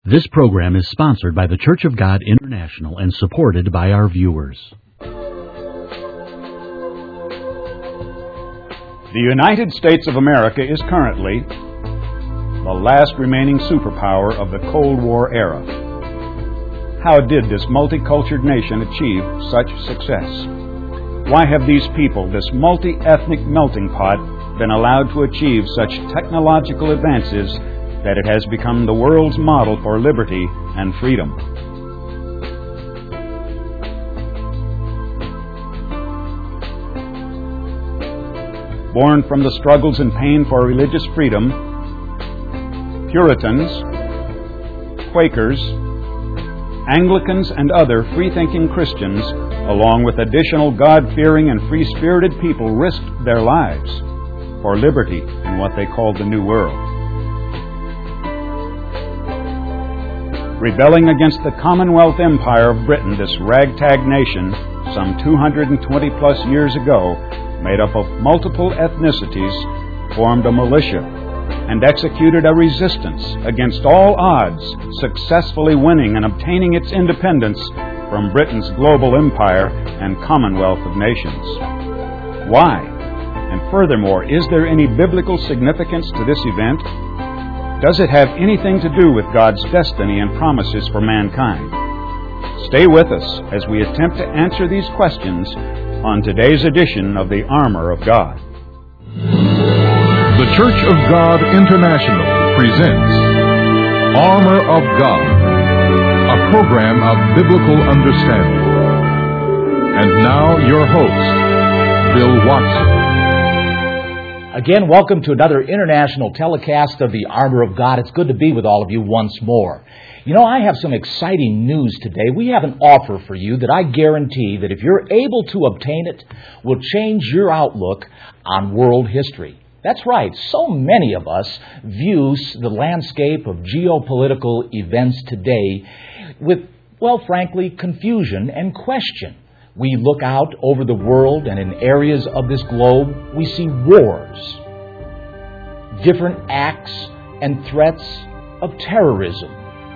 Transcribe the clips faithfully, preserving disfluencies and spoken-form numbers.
This program is sponsored by the Church of God International and supported by our viewers. The United States of America is currently the last remaining superpower of the Cold War era. How did this multicultural nation achieve such success? Why have these people, this multi-ethnic melting pot, been allowed to achieve such technological advances that it has become the world's model for liberty and freedom? Born from the struggles and pain for religious freedom, Puritans, Quakers, Anglicans, and other free-thinking Christians, along with additional God-fearing and free-spirited people, risked their lives for liberty in what they called the New World. Rebelling against the Commonwealth Empire of Britain, this ragtag nation, some two hundred twenty plus years ago, made up of multiple ethnicities, formed a militia and executed a resistance against all odds, successfully winning and obtaining its independence from Britain's global empire and Commonwealth of Nations. Why? And furthermore, is there any biblical significance to this event? Does it have anything to do with God's destiny and promises for mankind? Stay with us as we attempt to answer these questions on today's edition of the Armor of God. The Church of God International presents Armor of God, a program of biblical understanding. And now your host, Bill Watson. Again, welcome to another international telecast of the Armor of God. It's good to be with all of you once more. You know, I have some exciting news today. We have an offer for you that I guarantee that if you're able to obtain it, will change your outlook on world history. That's right. So many of us view the landscape of geopolitical events today with, well, frankly, confusion and question. We look out over the world, and in areas of this globe, we see wars, different acts and threats of terrorism,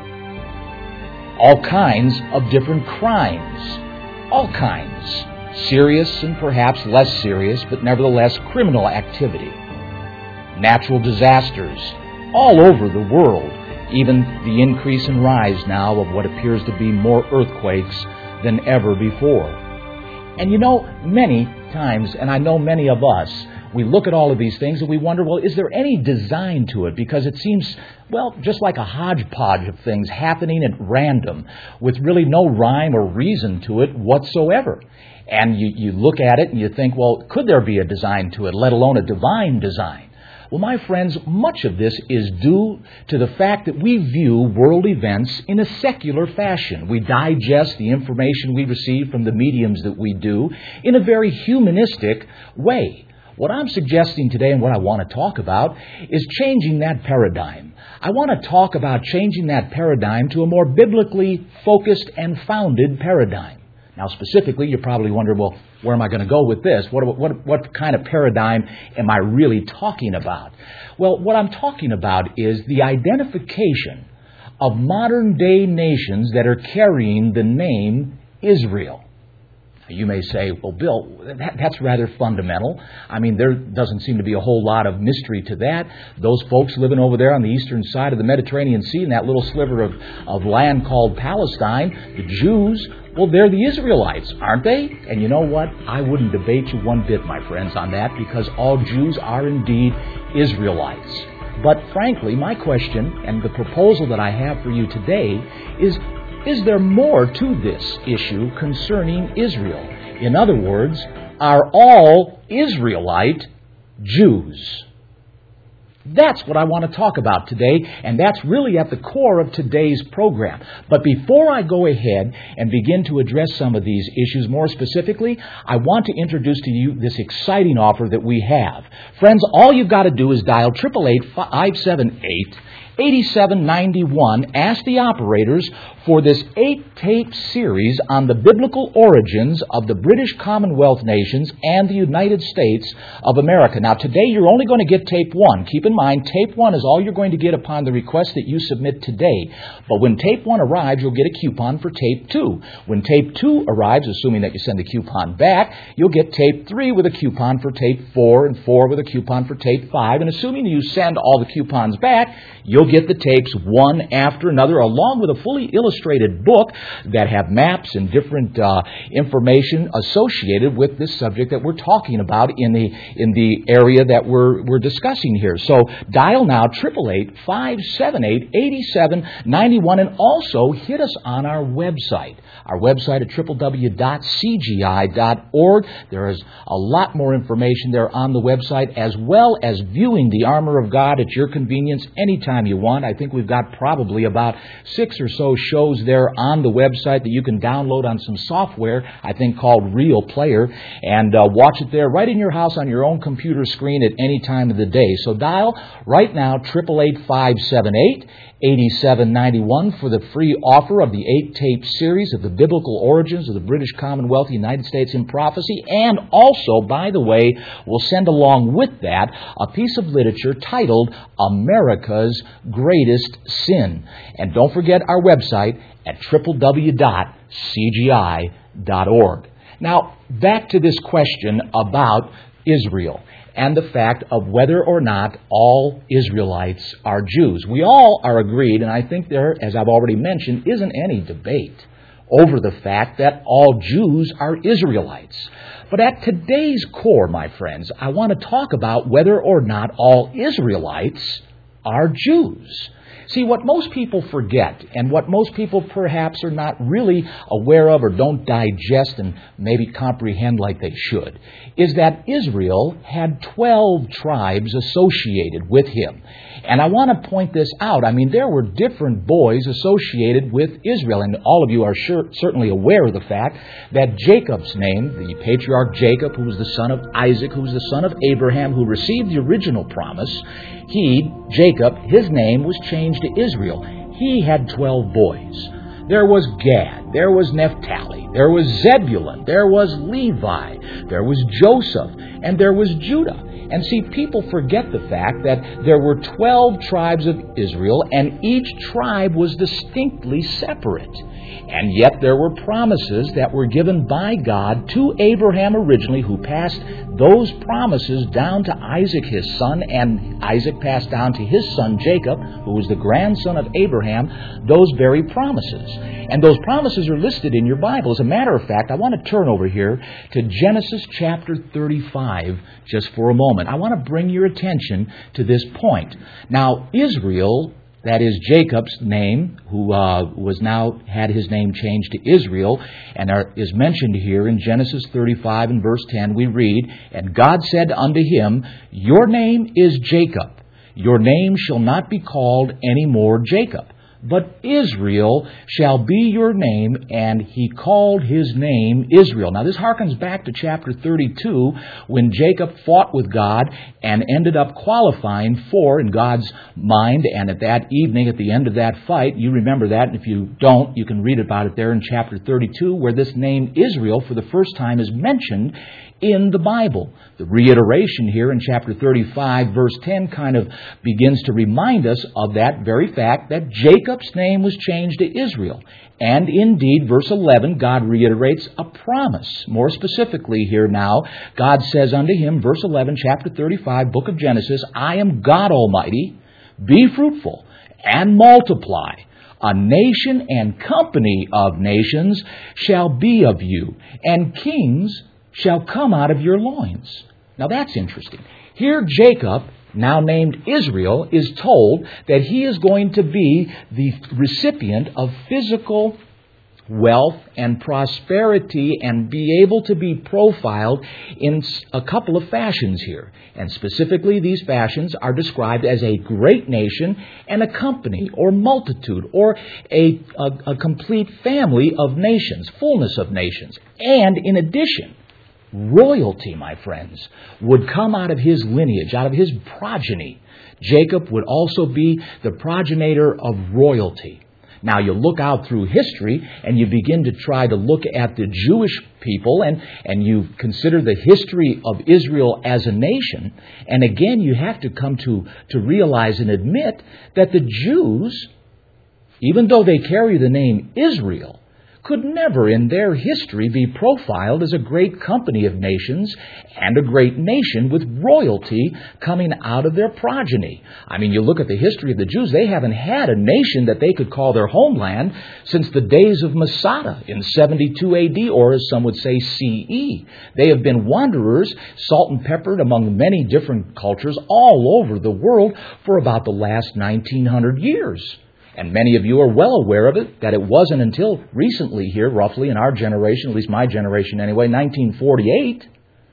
all kinds of different crimes, all kinds, serious and perhaps less serious, but nevertheless criminal activity, natural disasters all over the world, even the increase and rise now of what appears to be more earthquakes than ever before. And you know, many times, and I know many of us, we look at all of these things and we wonder, well, is there any design to it? Because it seems, well, just like a hodgepodge of things happening at random with really no rhyme or reason to it whatsoever. And you, you look at it and you think, well, could there be a design to it, let alone a divine design? Well, my friends, much of this is due to the fact that we view world events in a secular fashion. We digest the information we receive from the mediums that we do in a very humanistic way. What I'm suggesting today and what I want to talk about is changing that paradigm. I want to talk about changing that paradigm to a more biblically focused and founded paradigm. Now, specifically, you're probably wondering, well, where am I going to go with this? What, what, what kind of paradigm am I really talking about? Well, what I'm talking about is the identification of modern-day nations that are carrying the name Israel. You may say, well, Bill, that, that's rather fundamental. I mean, there doesn't seem to be a whole lot of mystery to that. Those folks living over there on the eastern side of the Mediterranean Sea in that little sliver of, of land called Palestine, the Jews, well, they're the Israelites, aren't they? And you know what? I wouldn't debate you one bit, my friends, on that, because all Jews are indeed Israelites. But frankly, my question and the proposal that I have for you today is, is there more to this issue concerning Israel? In other words, are all Israelite Jews? That's what I want to talk about today, and that's really at the core of today's program. But before I go ahead and begin to address some of these issues more specifically, I want to introduce to you this exciting offer that we have. Friends, all you've got to do is dial eight eight eight, five seven eight, eighty-seven ninety-one asked the operators for this eight-tape series on the biblical origins of the British Commonwealth nations and the United States of America. Now, today you're only going to get tape one. Keep in mind, tape one is all you're going to get upon the request that you submit today. But when tape one arrives, you'll get a coupon for tape two. When tape two arrives, assuming that you send the coupon back, you'll get tape three with a coupon for tape four and four with a coupon for tape five. And assuming you send all the coupons back, you'll get the tapes one after another, along with a fully illustrated book that have maps and different uh, information associated with this subject that we're talking about in the in the area that we're we're discussing here. So dial now triple eight five seven eight eight seven nine one, and also hit us on our website. Our website at w w w dot c g i dot org. There is a lot more information there on the website, as well as viewing the Armor of God at your convenience anytime you want. I think we've got probably about six or so shows there on the website that you can download on some software, I think called Real Player, and uh, watch it there right in your house on your own computer screen at any time of the day. So dial right now triple eight five seven eight eight seven nine one for the free offer of the eight-tape series of the biblical origins of the British Commonwealth, the United States in prophecy, and also, by the way, we'll send along with that a piece of literature titled America's Greatest Sin. And don't forget our website at w w w dot c g i dot org. Now, back to this question about Israel and the fact of whether or not all Israelites are Jews. We all are agreed, and I think there, as I've already mentioned, isn't any debate over the fact that all Jews are Israelites. But at today's core, my friends, I want to talk about whether or not all Israelites are Jews. See, what most people forget, and what most people perhaps are not really aware of or don't digest and maybe comprehend like they should, is that Israel had twelve tribes associated with him. And I want to point this out. I mean, there were different boys associated with Israel, and all of you are sure, certainly aware of the fact that Jacob's name, the patriarch Jacob, who was the son of Isaac, who was the son of Abraham, who received the original promise, he, Jacob, his name was changed to Israel. He had twelve boys. There was Gad, there was Naphtali, there was Zebulun, there was Levi, there was Joseph, and there was Judah. And see, people forget the fact that there were twelve tribes of Israel, and each tribe was distinctly separate. And yet there were promises that were given by God to Abraham originally, who passed those promises down to Isaac, his son, and Isaac passed down to his son Jacob, who was the grandson of Abraham, those very promises. And those promises are listed in your Bible. As a matter of fact, I want to turn over here to Genesis chapter thirty-five just for a moment. I want to bring your attention to this point. Now, Israel, that is Jacob's name, who uh, was now had his name changed to Israel, and are, is mentioned here in Genesis thirty-five and verse ten. We read, "And God said unto him, Your name is Jacob. Your name shall not be called any more Jacob, but Israel shall be your name, and he called his name Israel." Now this harkens back to chapter thirty-two, when Jacob fought with God and ended up qualifying for, in God's mind, and at that evening, at the end of that fight, you remember that, and if you don't, you can read about it there in chapter thirty-two, where this name Israel for the first time is mentioned in the Bible. The reiteration here in chapter thirty-five, verse ten, kind of begins to remind us of that very fact that Jacob's name was changed to Israel. And indeed, verse eleven, God reiterates a promise. More specifically here now, God says unto him, verse eleven, chapter thirty-five, book of Genesis, "I am God Almighty, be fruitful and multiply. A nation and company of nations shall be of you, and kings shall come out of your loins." Now that's interesting. Here Jacob, now named Israel, is told that he is going to be the recipient of physical wealth and prosperity and be able to be profiled in a couple of fashions here. And specifically, these fashions are described as a great nation and a company or multitude or a, a, a complete family of nations, fullness of nations. And in addition, royalty, my friends, would come out of his lineage, out of his progeny. Jacob would also be the progenitor of royalty. Now, you look out through history and you begin to try to look at the Jewish people and, and you consider the history of Israel as a nation. And again, you have to come to, to realize and admit that the Jews, even though they carry the name Israel, could never in their history be profiled as a great company of nations and a great nation with royalty coming out of their progeny. I mean, you look at the history of the Jews, they haven't had a nation that they could call their homeland since the days of Masada in seventy-two A D, or as some would say, C E. They have been wanderers, salt and peppered among many different cultures all over the world for about the last nineteen hundred years. And many of you are well aware of it, that it wasn't until recently here, roughly in our generation, at least my generation anyway, nineteen forty-eight,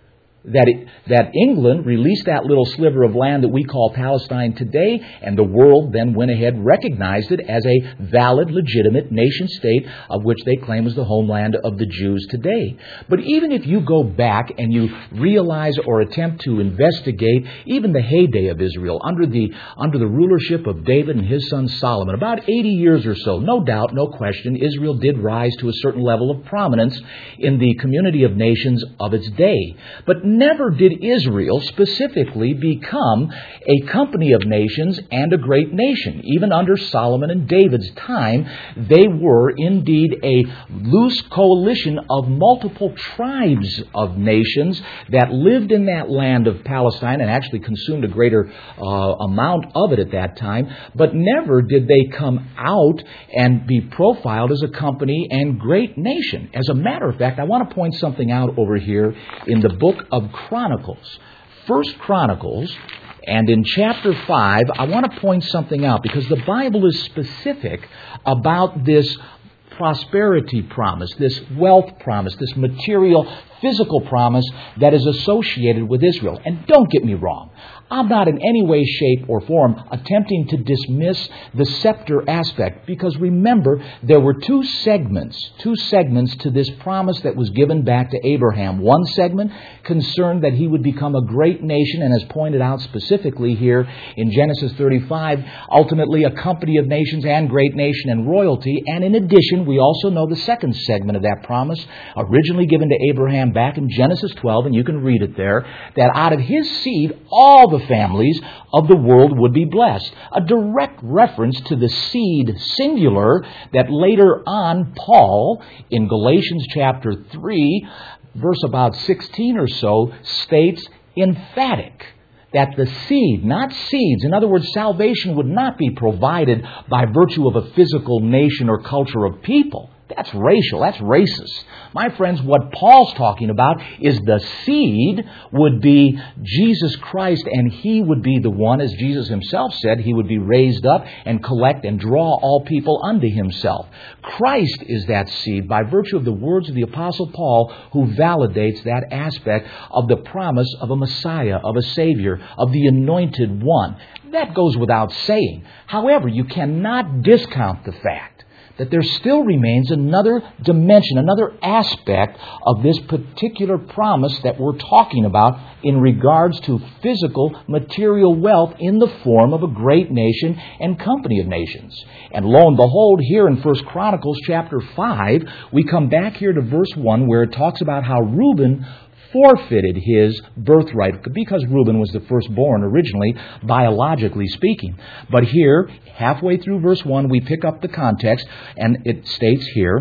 that it, that England released that little sliver of land that we call Palestine today, and the world then went ahead and recognized it as a valid, legitimate nation-state of which they claim was the homeland of the Jews today. But even if you go back and you realize or attempt to investigate even the heyday of Israel under the under the rulership of David and his son Solomon, about eighty years or so, no doubt, no question, Israel did rise to a certain level of prominence in the community of nations of its day. But never did Israel specifically become a company of nations and a great nation. Even under Solomon and David's time, they were indeed a loose coalition of multiple tribes of nations that lived in that land of Palestine and actually consumed a greater uh, amount of it at that time. But never did they come out and be profiled as a company and great nation. As a matter of fact, I want to point something out over here in the book of Chronicles. First Chronicles, and in chapter five, I want to point something out because the Bible is specific about this prosperity promise, this wealth promise, this material, physical promise that is associated with Israel. And don't get me wrong, I'm not in any way, shape, or form attempting to dismiss the scepter aspect, because remember, there were two segments, two segments to this promise that was given back to Abraham. One segment concerned that he would become a great nation, and as pointed out specifically here in Genesis thirty-five, ultimately a company of nations and great nation and royalty. And in addition, we also know the second segment of that promise, originally given to Abraham back in Genesis twelve, and you can read it there, that out of his seed, all the families of the world would be blessed. A direct reference to the seed singular that later on Paul, in Galatians chapter three, verse about sixteen or so, states emphatic that the seed, not seeds, in other words, salvation would not be provided by virtue of a physical nation or culture of people. That's racial. That's racist. My friends, what Paul's talking about is the seed would be Jesus Christ, and He would be the one, as Jesus Himself said, He would be raised up and collect and draw all people unto Himself. Christ is that seed by virtue of the words of the Apostle Paul, who validates that aspect of the promise of a Messiah, of a Savior, of the Anointed One. That goes without saying. However, you cannot discount the fact that there still remains another dimension, another aspect of this particular promise that we're talking about in regards to physical, material wealth in the form of a great nation and company of nations. And lo and behold, here in First Chronicles chapter five, we come back here to verse one, where it talks about how Reuben forfeited his birthright, because Reuben was the firstborn originally, biologically speaking. But here, halfway through verse one, we pick up the context, and it states here,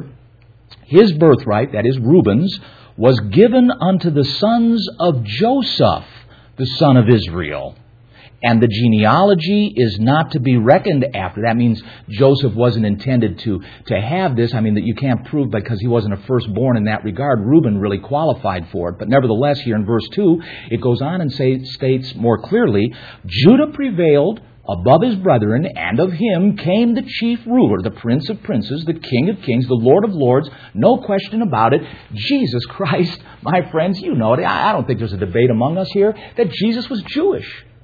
his birthright, that is Reuben's, was given unto the sons of Joseph, the son of Israel. And the genealogy is not to be reckoned after. That means Joseph wasn't intended to, to have this. I mean, that you can't prove because he wasn't a firstborn in that regard. Reuben really qualified for it. But nevertheless, here in verse two, it goes on and say, states more clearly, Judah prevailed above his brethren, and of him came the chief ruler, the Prince of Princes, the King of Kings, the Lord of Lords. No question about it. Jesus Christ, my friends, you know it. I don't think there's a debate among us here that Jesus was Jewish.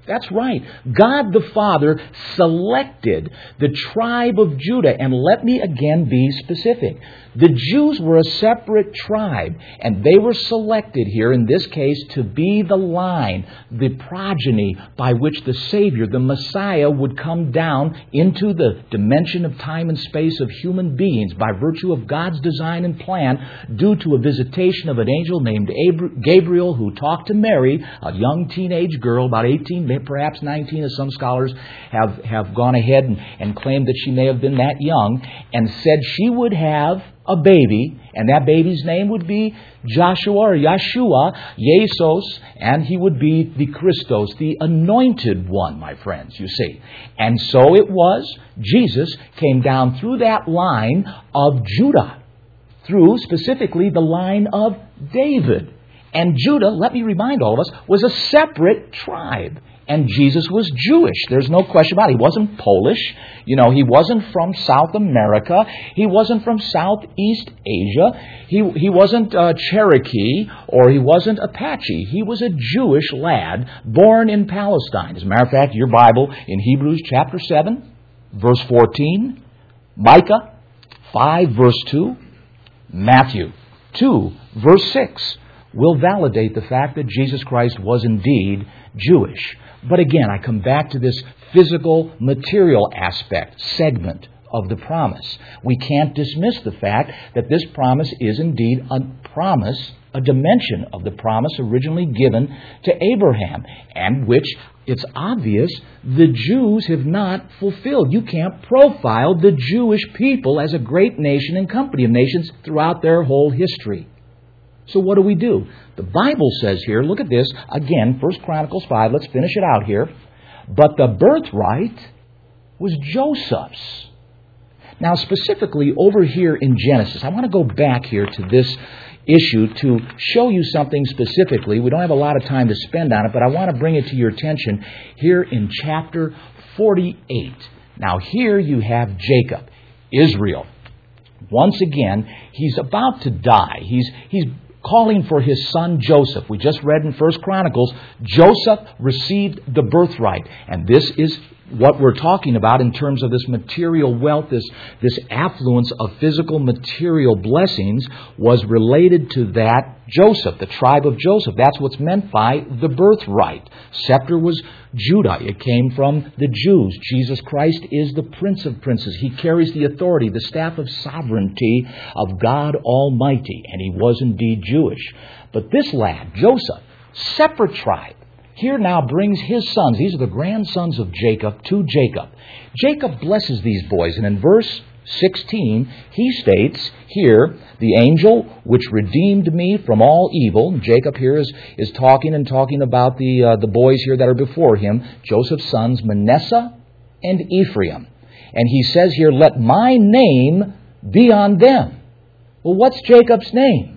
That's right. God the Father selected the tribe of Judah. And let me again be specific. The Jews were a separate tribe, and they were selected here, in this case, to be the line, the progeny by which the Savior, the Messiah, would come down into the dimension of time and space of human beings by virtue of God's design and plan, due to a visitation of an angel named Gabriel who talked to Mary, a young teenage girl, about eighteen, perhaps nineteen, as some scholars have, have gone ahead and, and claimed that she may have been that young, and said she would have a baby, and that baby's name would be Joshua or Yeshua, Jesus, and he would be the Christos, the anointed one, my friends, you see. And so it was, Jesus came down through that line of Judah, through specifically the line of David. And Judah, let me remind all of us, was a separate tribe. And Jesus was Jewish. There's no question about it. He wasn't Polish. You know, he wasn't from South America. He wasn't from Southeast Asia. He, he wasn't uh, Cherokee, or he wasn't Apache. He was a Jewish lad born in Palestine. As a matter of fact, your Bible in Hebrews chapter seven, verse fourteen, Micah five, verse two, Matthew two, verse six, will validate the fact that Jesus Christ was indeed Jewish. But again, I come back to this physical, material aspect, segment of the promise. We can't dismiss the fact that this promise is indeed a promise, a dimension of the promise originally given to Abraham, and which, it's obvious, the Jews have not fulfilled. You can't profile the Jewish people as a great nation and company of nations throughout their whole history. So what do we do? The Bible says here, look at this, again, First Chronicles five, let's finish it out here. But the birthright was Joseph's. Now, specifically over here in Genesis, I want to go back here to this issue to show you something specifically. We don't have a lot of time to spend on it, but I want to bring it to your attention here in chapter forty-eight. Now, here you have Jacob, Israel. Once again, he's about to die. He's he's calling for his son Joseph. We just read in First Chronicles, Joseph received the birthright. And this is what we're talking about in terms of this material wealth, this, this affluence of physical material blessings was related to that Joseph, the tribe of Joseph. That's what's meant by the birthright. Scepter was Judah. It came from the Jews. Jesus Christ is the Prince of Princes. He carries the authority, the staff of sovereignty of God Almighty. And he was indeed Jewish. But this lad, Joseph, separate tribe, here now brings his sons. These are the grandsons of Jacob to Jacob. Jacob blesses these boys. And in verse sixteen, he states here, the angel which redeemed me from all evil. Jacob here is, is talking and talking about the, uh, the boys here that are before him. Joseph's sons, Manasseh and Ephraim. And he says here, let my name be on them. Well, what's Jacob's name?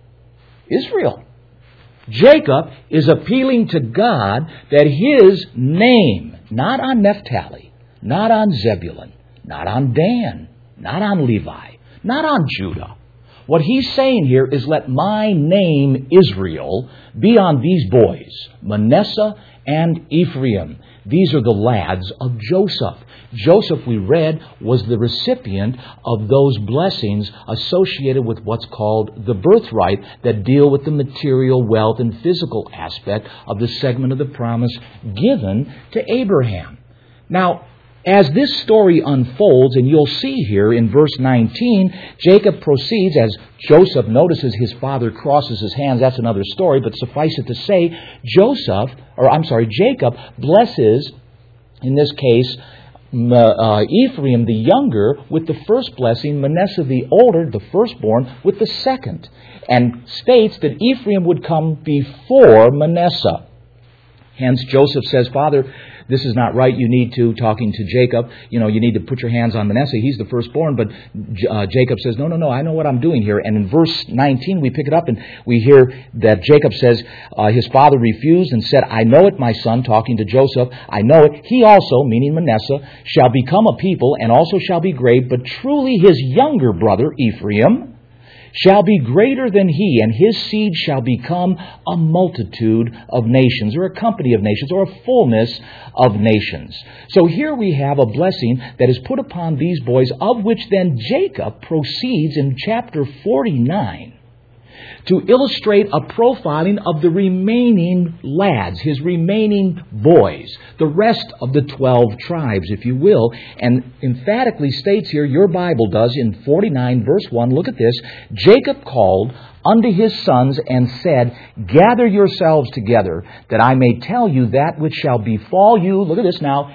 Israel. Jacob is appealing to God that his name, not on Naphtali, not on Zebulun, not on Dan, not on Levi, not on Judah. What he's saying here is let my name Israel be on these boys, Manasseh and Ephraim. These are the lads of Joseph. Joseph, we read, was the recipient of those blessings associated with what's called the birthright that deal with the material wealth and physical aspect of the segment of the promise given to Abraham. Now, as this story unfolds, and you'll see here in verse nineteen, Jacob proceeds, as Joseph notices his father crosses his hands. That's another story, but suffice it to say, Joseph, or I'm sorry, Jacob blesses, in this case, Uh, Ephraim the younger with the first blessing, Manasseh the older, the firstborn, with the second, and states that Ephraim would come before Manasseh. Hence Joseph says, Father, this is not right. You need to, talking to Jacob, you know, you need to put your hands on Manasseh. He's the firstborn. But uh, Jacob says, no, no, no, I know what I'm doing here. And in verse nineteen, we pick it up and we hear that Jacob says, uh, his father refused and said, I know it, my son, talking to Joseph. I know it. He also, meaning Manasseh, shall become a people and also shall be great. But truly his younger brother, Ephraim, shall be greater than he, and his seed shall become a multitude of nations, or a company of nations, or a fullness of nations. So here we have a blessing that is put upon these boys, of which then Jacob proceeds in chapter forty-nine to illustrate a profiling of the remaining lads, his remaining boys, the rest of the twelve tribes, if you will, and emphatically states here, your Bible does, in forty-nine verse one, look at this, Jacob called unto his sons and said, gather yourselves together, that I may tell you that which shall befall you, look at this now,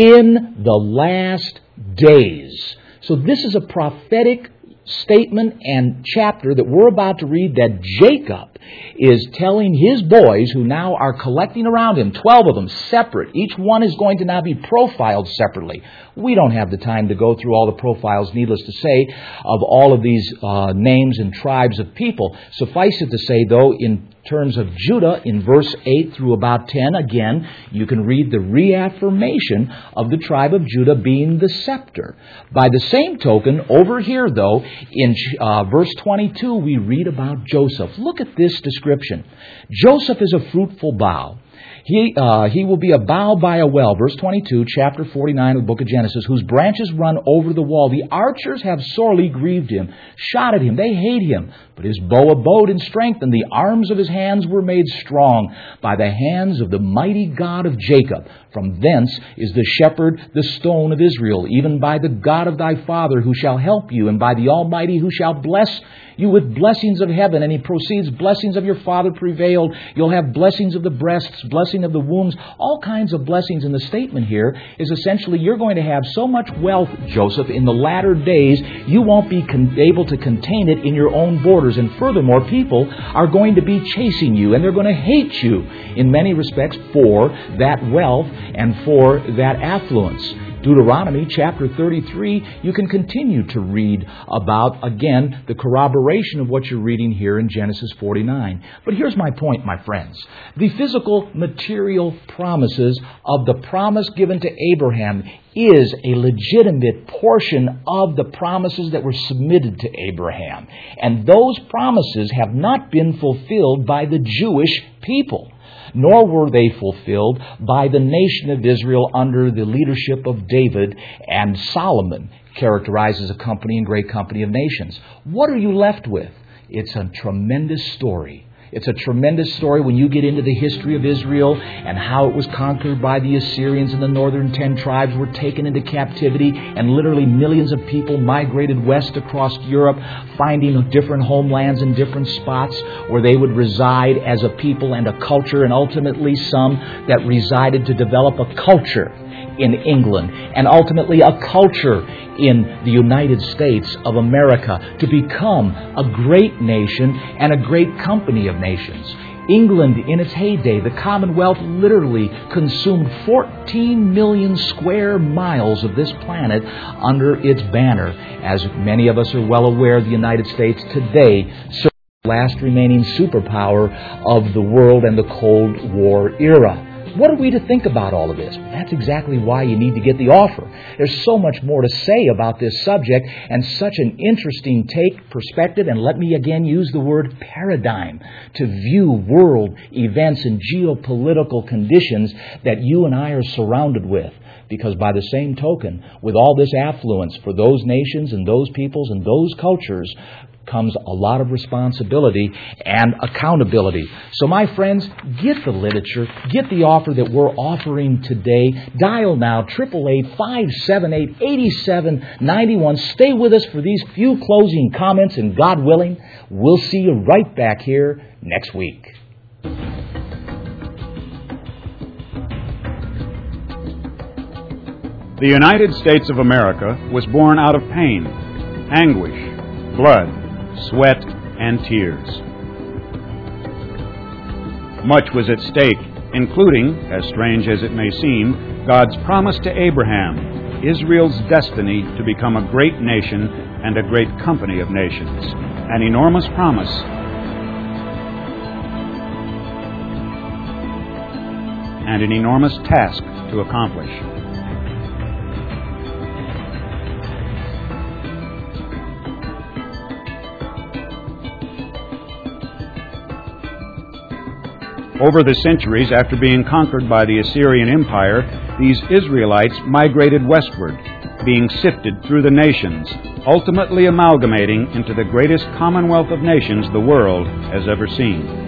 in the last days. So this is a prophetic statement and chapter that we're about to read, that Jacob is telling his boys, who now are collecting around him, twelve of them, separate. Each one is going to now be profiled separately. We don't have the time to go through all the profiles, needless to say, of all of these uh, names and tribes of people. Suffice it to say, though, in terms of Judah, in verse eight through about ten, again, you can read the reaffirmation of the tribe of Judah being the scepter. By the same token, over here, though, in uh, verse twenty-two, we read about Joseph. Look at this description. Joseph is a fruitful bough. He uh, he will be a bough by a well. Verse twenty-two, chapter forty-nine of the book of Genesis, whose branches run over the wall. The archers have sorely grieved him, shot at him. They hate him. But his bow abode in strength, and the arms of his hands were made strong by the hands of the mighty God of Jacob. From thence is the shepherd the stone of Israel, even by the God of thy father who shall help you, and by the Almighty who shall bless you with blessings of heaven. And he proceeds, blessings of your father prevailed. You'll have blessings of the breasts, blessing of the wombs, all kinds of blessings. And the statement here is essentially, you're going to have so much wealth, Joseph, in the latter days, you won't be con- able to contain it in your own borders. And furthermore, people are going to be chasing you, and they're going to hate you in many respects for that wealth and for that affluence. Deuteronomy chapter thirty-three, you can continue to read about, again, the corroboration of what you're reading here in Genesis forty-nine. But here's my point, my friends. The physical, material promises of the promise given to Abraham is a legitimate portion of the promises that were submitted to Abraham. And those promises have not been fulfilled by the Jewish people, nor were they fulfilled by the nation of Israel under the leadership of David and Solomon, characterized as a company and great company of nations. What are you left with? It's a tremendous story. It's a tremendous story when you get into the history of Israel and how it was conquered by the Assyrians, and the northern ten tribes were taken into captivity, and literally millions of people migrated west across Europe, finding different homelands in different spots where they would reside as a people and a culture, and ultimately some that resided to develop a culture in England, and ultimately a culture in the United States of America, to become a great nation and a great company of nations. England, in its heyday, the Commonwealth, literally consumed fourteen million square miles of this planet under its banner. As many of us are well aware, the United States today serves the last remaining superpower of the world and the Cold War era. What are we to think about all of this? That's exactly why you need to get the offer. There's so much more to say about this subject, and such an interesting take, perspective, and let me again use the word paradigm to view world events and geopolitical conditions that you and I are surrounded with. Because by the same token, with all this affluence for those nations and those peoples and those cultures, comes a lot of responsibility and accountability. So my friends, get the literature, get the offer that we're offering today. Dial now, eight eight eight, five seven eight, eight seven nine one. Stay with us for these few closing comments, and God willing, we'll see you right back here next week. The United States of America was born out of pain, anguish, blood, sweat, and tears. Much was at stake, including, as strange as it may seem, God's promise to Abraham, Israel's destiny to become a great nation and a great company of nations. An enormous promise, and an enormous task to accomplish. Over the centuries, after being conquered by the Assyrian Empire, these Israelites migrated westward, being sifted through the nations, ultimately amalgamating into the greatest commonwealth of nations the world has ever seen.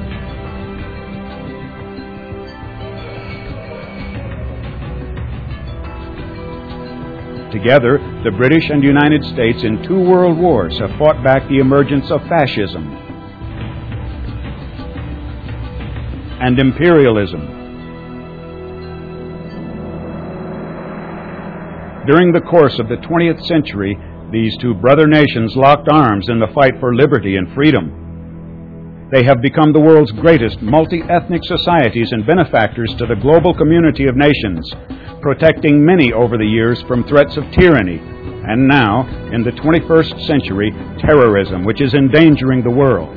Together, the British and United States in two world wars have fought back the emergence of fascism and imperialism. During the course of the twentieth century, these two brother nations locked arms in the fight for liberty and freedom. They have become the world's greatest multi-ethnic societies and benefactors to the global community of nations, protecting many over the years from threats of tyranny, and now, in the twenty-first century, terrorism, which is endangering the world.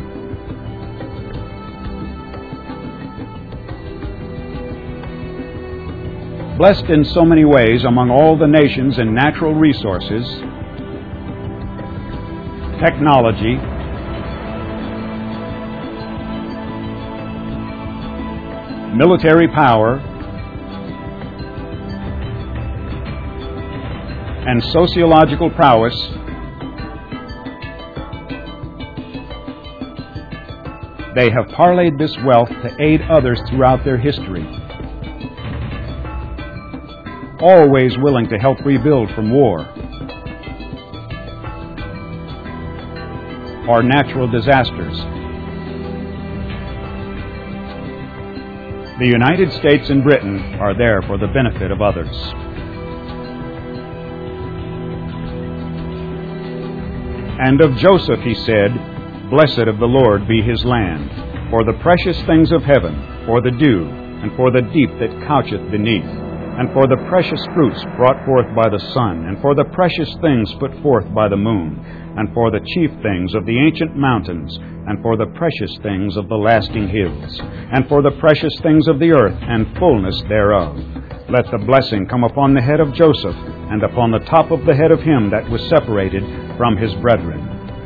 Blessed in so many ways among all the nations in natural resources, technology, military power, and sociological prowess, they have parlayed this wealth to aid others throughout their history, always willing to help rebuild from war or natural disasters. The United States and Britain are there for the benefit of others. And of Joseph he said, "Blessed of the Lord be his land, for the precious things of heaven, for the dew, and for the deep that coucheth beneath, and for the precious fruits brought forth by the sun, and for the precious things put forth by the moon, and for the chief things of the ancient mountains, and for the precious things of the lasting hills, and for the precious things of the earth, and fullness thereof. Let the blessing come upon the head of Joseph, and upon the top of the head of him that was separated from his brethren."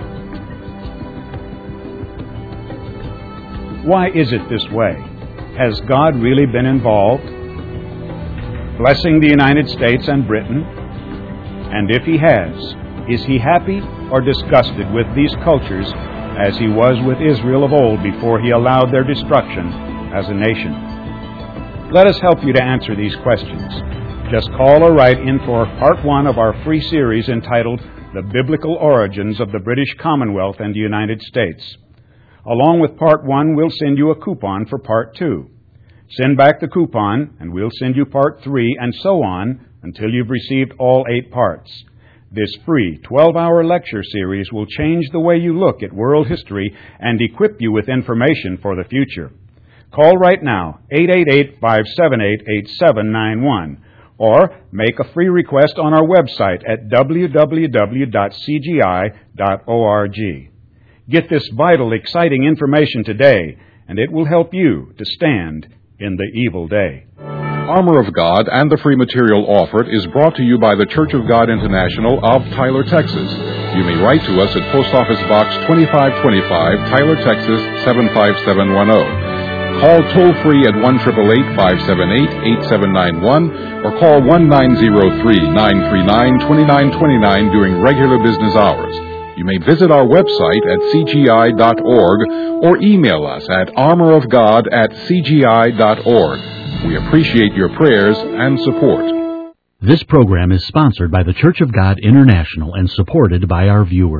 Why is it this way? Has God really been involved, blessing the United States and Britain? And if he has, is he happy or disgusted with these cultures as he was with Israel of old before he allowed their destruction as a nation? Let us help you to answer these questions. Just call or write in for part one of our free series entitled The Biblical Origins of the British Commonwealth and the United States. Along with part one, we'll send you a coupon for part two. Send back the coupon, and we'll send you part three, and so on, until you've received all eight parts. This free twelve-hour lecture series will change the way you look at world history and equip you with information for the future. Call right now, eight eight eight, five seven eight, eight seven nine one, or make a free request on our website at w w w dot c g i dot org. Get this vital, exciting information today, and it will help you to stand in the evil day. Armor of God and the free material offered is brought to you by the Church of God International of Tyler, Texas. You may write to us at Post Office Box twenty-five twenty-five, Tyler, Texas seven five seven one zero. Call toll-free at one eight eight eight, five seven eight, eight seven nine one or call one nine zero three, nine three nine, two nine two nine during regular business hours. You may visit our website at c g i dot org or email us at armor of god at c g i dot org. We appreciate your prayers and support. This program is sponsored by the Church of God International and supported by our viewers.